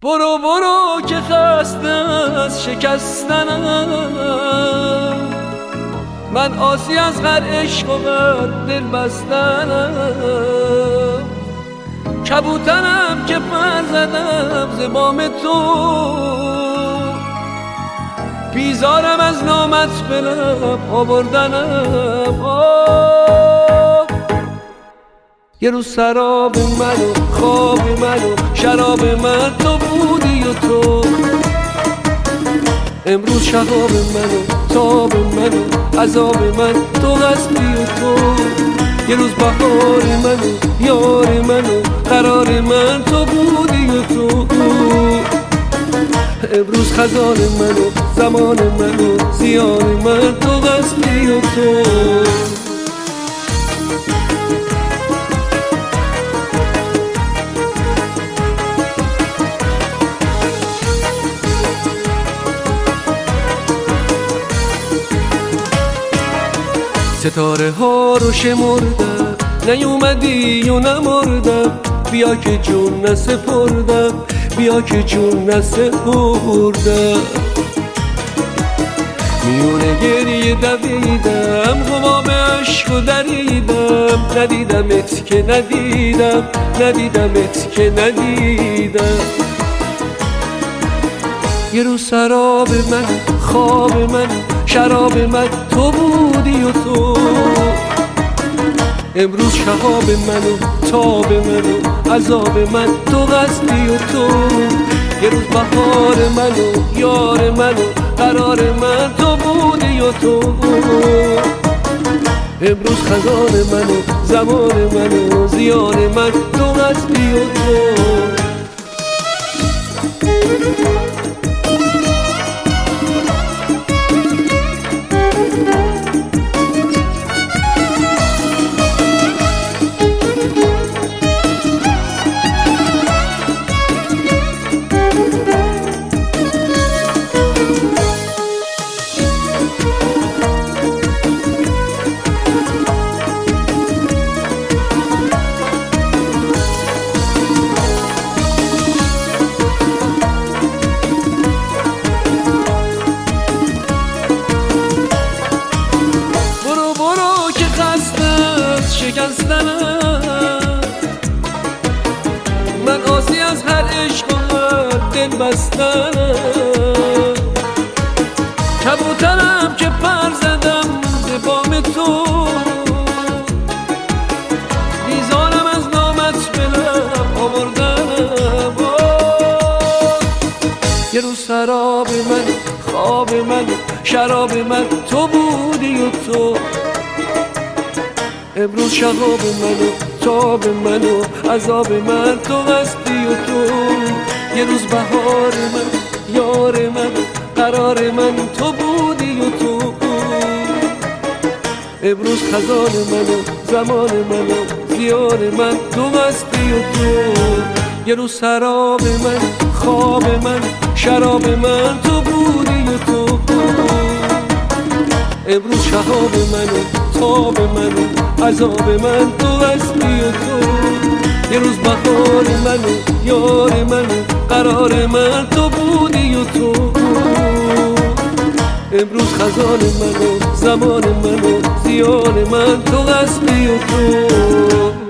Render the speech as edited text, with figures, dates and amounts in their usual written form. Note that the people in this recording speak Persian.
برو برو که خسته از شکستنم، من آسی از هر عشق و هر دل بستنم. کبوترم که پر زدم ز بام تو، بیزارم از نامت به لب آوردنم. یه روز سراب من و خواب من و شراب من تو بودی و تو، امروز شهاب من و تاب من و عذاب من تو هستی و تو. یه روز بهار من و یار من و قرار من تو بودی و تو، امروز خزان من و زمان من و زیان من تو هستی و تو. ستاره ها رو شمردم نیومدی و نمردم، بیا که جون نسپردم، بیا که جون نسپردم. میونه گریه دویدم حمام عشق و دریدم، ندیدمت که ندیدم، ندیدمت که ندیدم. یه روز سراب من خواب من شراب من تو بودی و تو، امروز شهاب من و تاب من و عذاب من تو هستی و تو. یه روز بهار من و یار من و قرار من تو بودی و تو، امروز خزان من و زمان من و زیان من تو هستی و تو. شکستنم، من آسی از هر عشق و هر دل بستنم. کبوترم که پر زدم ز بام تو، بیزارم از نامت به لب آوردنم. یه روز سراب من خواب من شراب من تو بودی و تو، امروز شهاب من و تاب من و عذاب من تو هستی و تو. یه روز بهار من یار من قرار من تو بودی و تو، امروز خزان من و زمان من و زیان من تو هستی و تو. یه روز سراب من خواب من شراب من تو بودی و تو، امروز شهاب من و تاب من و عذاب من تو هستی و تو. یه روز بهار من و یار من و قرار من تو بودی و تو، امروز خزان من و زمان من و زیان من تو هستی و تو.